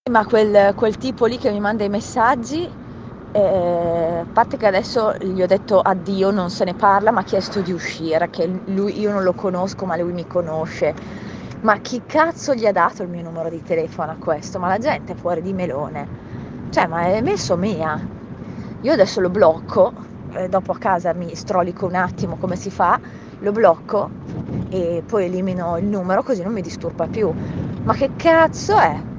Ma quel tipo lì che mi manda i messaggi, a parte che adesso gli ho detto addio, non se ne parla, m'ha chiesto di uscire, che lui, io non lo conosco, ma lui mi conosce. Ma chi cazzo gli ha dato il mio numero di telefono a questo? Ma la gente è fuori di melone. Cioè, ma è messo mia. Io adesso lo blocco, dopo a casa mi strolico un attimo come si fa, lo blocco e poi elimino il numero così non mi disturba più. Ma che cazzo è?